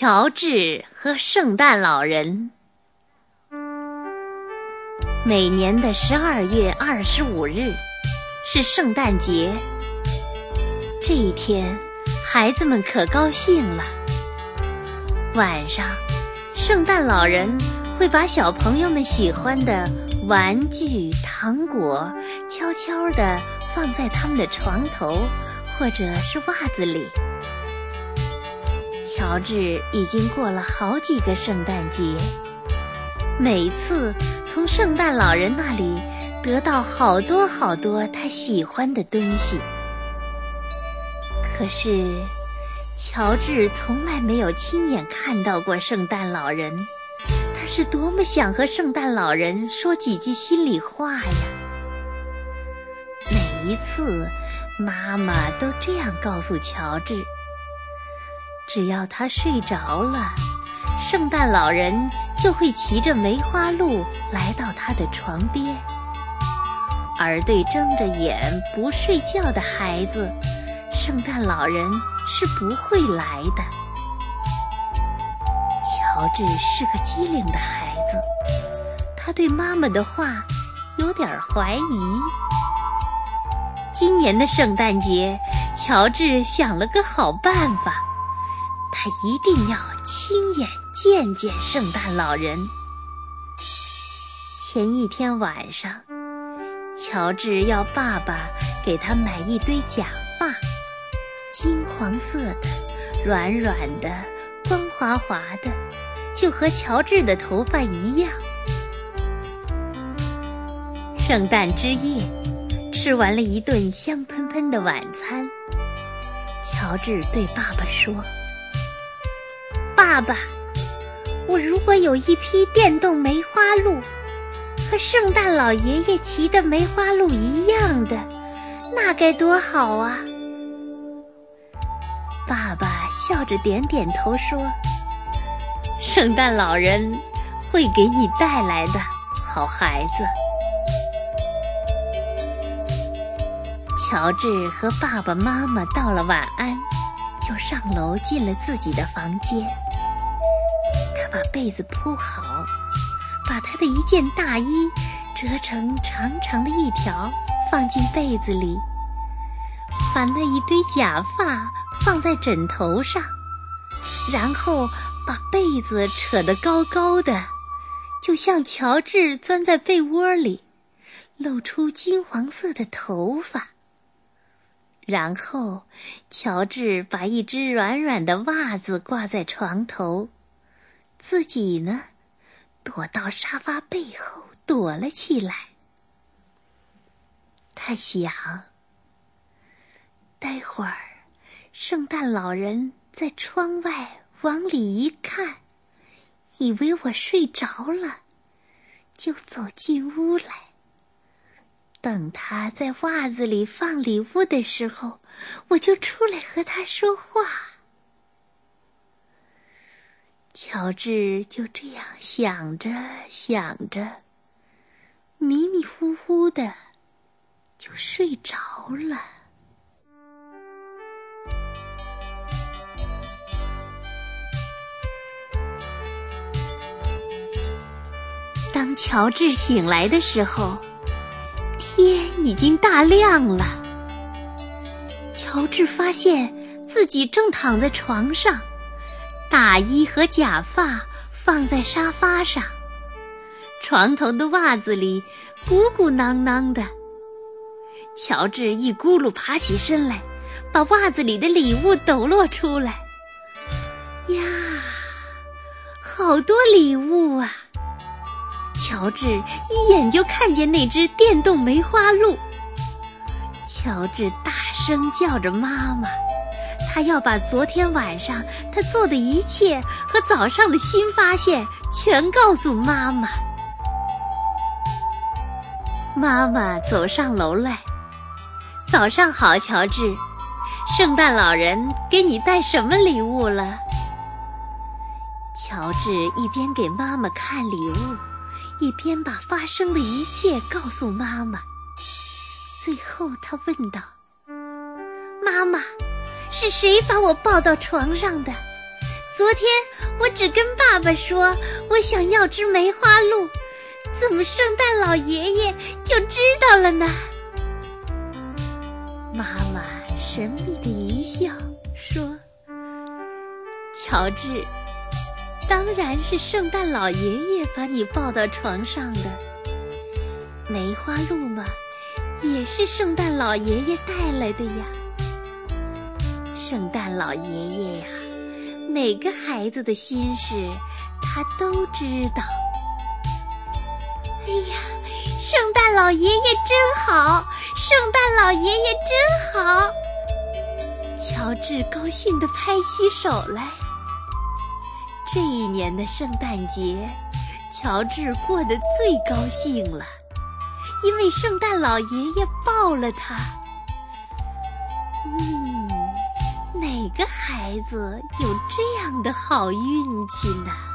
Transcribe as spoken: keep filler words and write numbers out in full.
乔治和圣诞老人。每年的十二月二十五日是圣诞节，这一天孩子们可高兴了。晚上，圣诞老人会把小朋友们喜欢的玩具、糖果悄悄地放在他们的床头或者是袜子里。乔治已经过了好几个圣诞节，每次从圣诞老人那里得到好多好多他喜欢的东西。可是乔治从来没有亲眼看到过圣诞老人，他是多么想和圣诞老人说几句心里话呀。每一次妈妈都这样告诉乔治，只要他睡着了，圣诞老人就会骑着梅花鹿来到他的床边，而对睁着眼不睡觉的孩子，圣诞老人是不会来的。乔治是个机灵的孩子，他对妈妈的话有点怀疑。今年的圣诞节，乔治想了个好办法，他一定要亲眼见见圣诞老人。前一天晚上，乔治要爸爸给他买一堆假发，金黄色的，软软的，光滑滑的，就和乔治的头发一样。圣诞之夜，吃完了一顿香喷喷的晚餐，乔治对爸爸说：爸爸，我如果有一匹电动梅花鹿，和圣诞老爷爷骑的梅花鹿一样的，那该多好啊！爸爸笑着点点头说：圣诞老人会给你带来的，好孩子。乔治和爸爸妈妈道了晚安，就上楼进了自己的房间。他把被子铺好，把他的一件大衣折成长长的一条放进被子里，把那一堆假发放在枕头上，然后把被子扯得高高的，就像乔治钻在被窝里，露出金黄色的头发。然后乔治把一只软软的袜子挂在床头，自己呢，躲到沙发背后躲了起来。他想，待会儿圣诞老人在窗外往里一看，以为我睡着了，就走进屋来。等他在袜子里放礼物的时候，我就出来和他说话。乔治就这样想着想着，迷迷糊糊的就睡着了。当乔治醒来的时候，天已经大亮了。乔治发现自己正躺在床上，大衣和假发放在沙发上，床头的袜子里鼓鼓囊囊的。乔治一咕噜爬起身来，把袜子里的礼物抖落出来。呀，好多礼物啊！乔治一眼就看见那只电动梅花鹿。乔治大声叫着妈妈，他要把昨天晚上他做的一切和早上的新发现全告诉妈妈。妈妈走上楼来：早上好，乔治，圣诞老人给你带什么礼物了？乔治一边给妈妈看礼物，一边把发生的一切告诉妈妈。最后他问道：妈妈，是谁把我抱到床上的？ 昨天我只跟爸爸说我想要只梅花鹿，怎么圣诞老爷爷就知道了呢？妈妈神秘地一笑说，乔治，当然是圣诞老爷爷把你抱到床上的。梅花鹿嘛，也是圣诞老爷爷带来的呀。圣诞老爷爷呀，每个孩子的心事他都知道。哎呀，圣诞老爷爷真好，圣诞老爷爷真好。乔治高兴地拍起手来。这一年的圣诞节，乔治过得最高兴了，因为圣诞老爷爷抱了他。嗯，哪个孩子有这样的好运气呢？